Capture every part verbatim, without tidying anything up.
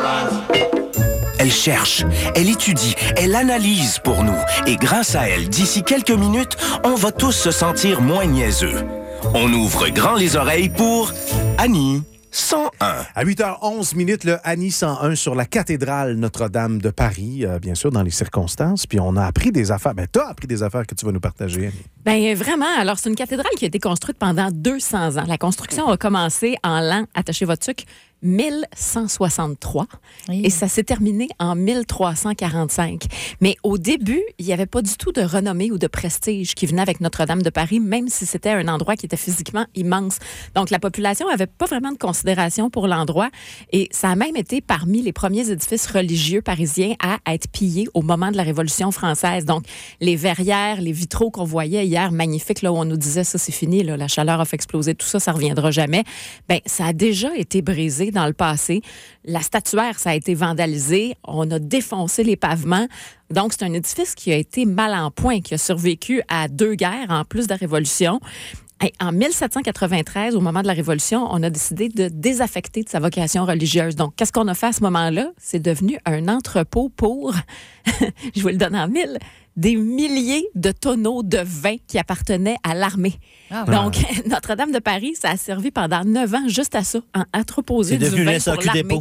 Elle cherche, elle étudie, elle analyse pour nous. Et grâce à elle, d'ici quelques minutes, on va tous se sentir moins niaiseux. On ouvre grand les oreilles pour Annie cent un. À huit heures onze minutes, le Annie cent un sur la cathédrale Notre-Dame de Paris, euh, bien sûr, dans les circonstances. Puis on a appris des affaires. Ben, tu as appris des affaires que tu vas nous partager, Annie. Bien, vraiment. Alors, c'est une cathédrale qui a été construite pendant deux cents ans. La construction a commencé en l'an, attachez votre sucre, mille cent soixante-trois oui. Et ça s'est terminé en mille trois cent quarante-cinq. Mais au début, il n'y avait pas du tout de renommée ou de prestige qui venait avec Notre-Dame de Paris, même si c'était un endroit qui était physiquement immense. Donc, la population n'avait pas vraiment de considération pour l'endroit et ça a même été parmi les premiers édifices religieux parisiens à être pillés au moment de la Révolution française. Donc, les verrières, les vitraux qu'on voyait hier, magnifiques, là où on nous disait ça, c'est fini, là, la chaleur a fait exploser, tout ça, ça ne reviendra jamais. Bien, ça a déjà été brisé dans le passé. La statuaire, ça a été vandalisé. On a défoncé les pavements. Donc, c'est un édifice qui a été mal en point, qui a survécu à deux guerres, en plus de la Révolution. Et en mille sept cent quatre-vingt-treize, au moment de la Révolution, on a décidé de désaffecter de sa vocation religieuse. Donc, qu'est-ce qu'on a fait à ce moment-là? C'est devenu un entrepôt pour, je vous le donne en mille, des milliers de tonneaux de vin qui appartenaient à l'armée. Ah, Donc, ah. Notre-Dame de Paris, ça a servi pendant neuf ans juste à ça, en entreposer du vin pour l'armée.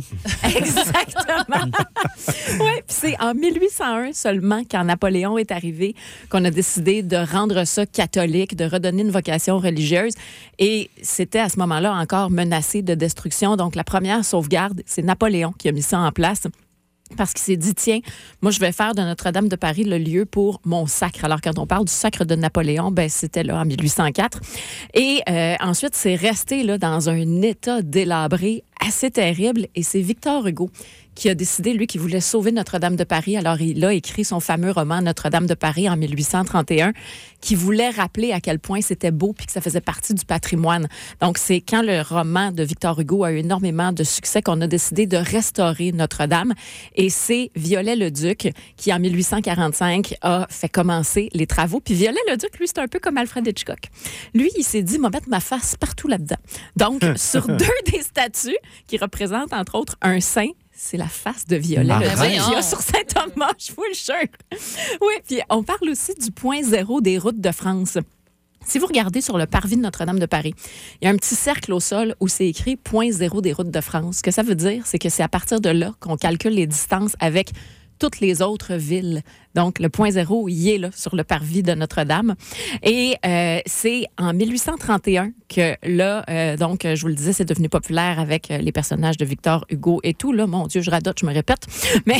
Exactement. Oui, puis c'est en mille huit cent un seulement, quand Napoléon est arrivé, qu'on a décidé de rendre ça catholique, de redonner une vocation religieuse. Et c'était à ce moment-là encore menacé de destruction. Donc, la première sauvegarde, c'est Napoléon qui a mis ça en place. Parce qu'il s'est dit, tiens, moi, je vais faire de Notre-Dame de Paris le lieu pour mon sacre. Alors, quand on parle du sacre de Napoléon, ben c'était là en mille huit cent quatre. Et euh, ensuite, c'est resté là dans un état délabré assez terrible. Et c'est Victor Hugo qui a décidé, lui, qu'il voulait sauver Notre-Dame de Paris. Alors, il a écrit son fameux roman Notre-Dame de Paris en mille huit cent trente et un, qui voulait rappeler à quel point c'était beau puis que ça faisait partie du patrimoine. Donc, c'est quand le roman de Victor Hugo a eu énormément de succès qu'on a décidé de restaurer Notre-Dame. Et c'est Viollet-le-Duc qui, en mille huit cent quarante-cinq, a fait commencer les travaux. Puis Viollet-le-Duc, lui, c'est un peu comme Alfred Hitchcock. Lui, il s'est dit, « Moi, mettre ma face partout là-dedans. » Donc, sur deux des statues qui représentent, entre autres, un saint, c'est la face de Viollet-le-Duc qu'il y a sur Saint-Thomas, je vous le jure. Oui, puis on parle aussi du point zéro des routes de France. Si vous regardez sur le parvis de Notre-Dame de Paris, il y a un petit cercle au sol où c'est écrit « point zéro des routes de France ». Ce que ça veut dire, c'est que c'est à partir de là qu'on calcule les distances avec toutes les autres villes. Donc, le point zéro, il est là, sur le parvis de Notre-Dame. Et euh, c'est en mille huit cent trente et un que là, euh, donc, je vous le disais, c'est devenu populaire avec les personnages de Victor Hugo et tout. Là, mon Dieu, je radote, je me répète. Mais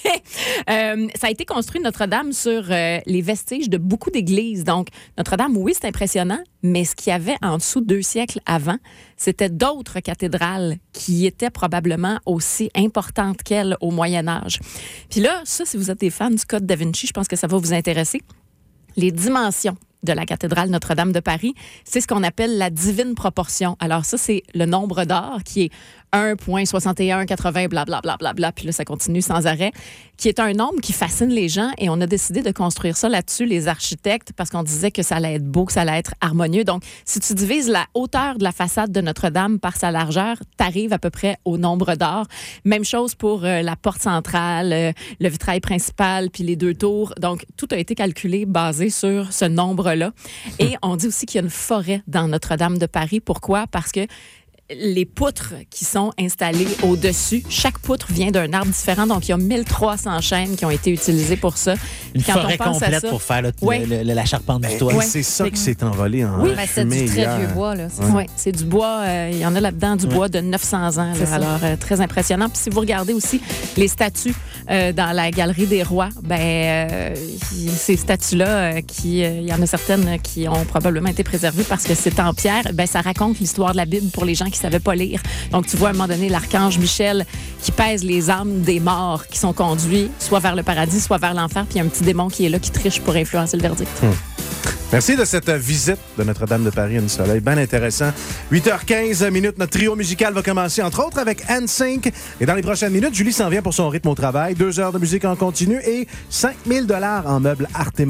euh, ça a été construit, Notre-Dame, sur euh, les vestiges de beaucoup d'églises. Donc, Notre-Dame, oui, c'est impressionnant, mais ce qu'il y avait en dessous deux siècles avant, c'était d'autres cathédrales qui étaient probablement aussi importantes qu'elle au Moyen Âge. Puis là, ça, si vous êtes des fans du Code da Vinci, je pense que ça va vous intéresser. Les dimensions de la cathédrale Notre-Dame de Paris, c'est ce qu'on appelle la divine proportion. Alors ça, c'est le nombre d'or qui est un virgule soixante et un quatre-vingts, blablabla, bla, bla, bla, puis là, ça continue sans arrêt, qui est un nombre qui fascine les gens et on a décidé de construire ça là-dessus, les architectes, parce qu'on disait que ça allait être beau, que ça allait être harmonieux. Donc, si tu divises la hauteur de la façade de Notre-Dame par sa largeur, t'arrives à peu près au nombre d'or. Même chose pour euh, la porte centrale, euh, le vitrail principal, puis les deux tours. Donc, tout a été calculé basé sur ce nombre-là. Et on dit aussi qu'il y a une forêt dans Notre-Dame de Paris. Pourquoi? Parce que les poutres qui sont installées au-dessus, chaque poutre vient d'un arbre différent. Donc, il y a mille trois cents chênes qui ont été utilisés pour ça. Une Quand forêt on pense complète à ça, pour faire le, ouais. le, le, la charpente du toit. Et c'est ça qui s'est envolé en oui, ben, c'est du très hier. vieux bois. Là, c'est oui, ouais, c'est du bois. Euh, il y en a là-dedans du ouais. bois de neuf cents ans. Là, alors, euh, très impressionnant. Puis si vous regardez aussi les statues euh, dans la Galerie des Rois, ben, euh, ces statues-là, euh, qui, il euh, y en a certaines qui ont probablement été préservées parce que c'est en pierre. Ben, ça raconte l'histoire de la Bible pour les gens qui ne savaient pas lire. Donc, tu vois, à un moment donné, l'archange Michel qui pèse les âmes des morts qui sont conduits soit vers le paradis, soit vers l'enfer, puis il y a un petit démon qui est là, qui triche pour influencer le verdict. Hum. Merci de cette visite de Notre-Dame de Paris, Annie Soleil. Bien intéressant. huit heures quinze minutes, notre trio musical va commencer, entre autres, avec N Sync. Et dans les prochaines minutes, Julie s'en vient pour son rythme au travail. Deux heures de musique en continu et cinq mille dollars en meubles Arte